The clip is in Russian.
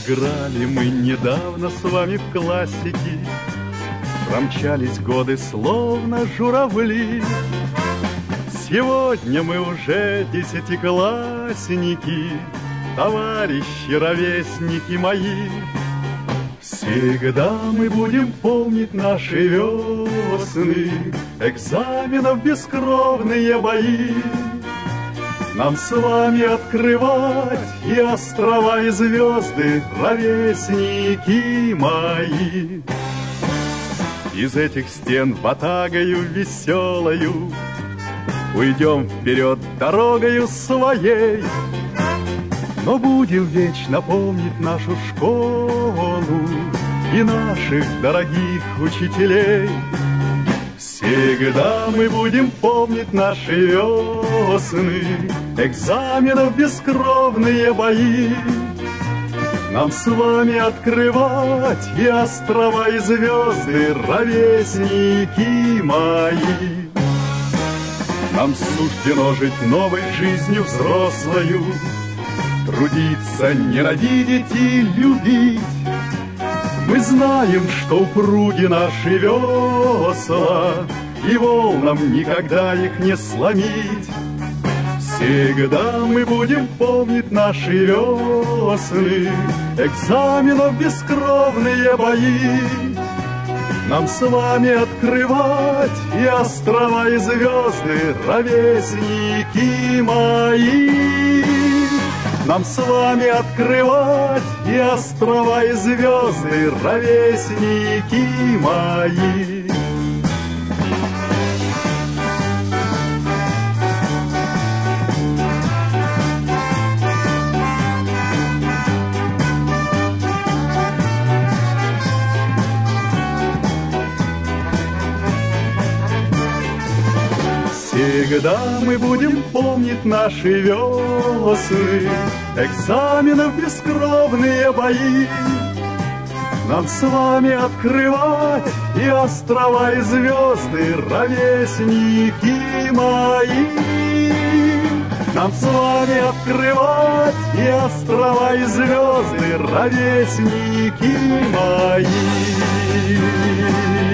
Играли мы недавно с вами в классики, промчались годы словно журавли. Сегодня мы уже десятиклассники, товарищи, ровесники мои. Всегда мы будем помнить наши весны, экзаменов бескровные бои. Нам с вами открывать и острова, и звезды, ровесники мои. Из этих стен ватагою веселою уйдем вперед дорогою своей, но будем вечно помнить нашу школу и наших дорогих учителей. Всегда мы будем помнить наши весны, экзаменов бескровные бои. Нам с вами открывать и острова, и звезды, ровесники мои. Нам суждено жить новой жизнью взрослою, трудиться, не родить и любить. Мы знаем, что упруги наши весла, и волнам никогда их не сломить. Всегда мы будем помнить наши весны, экзаменов бескровные бои. Нам с вами открывать и острова, и звезды, ровесники мои. Нам с вами открывать и острова, и звезды, ровесники мои. Всегда мы будем помнить наши весны, экзаменов бескровные бои. Нам с вами открывать и острова, и звезды, ровесники мои. Нам с вами открывать и острова, и звезды, ровесники мои.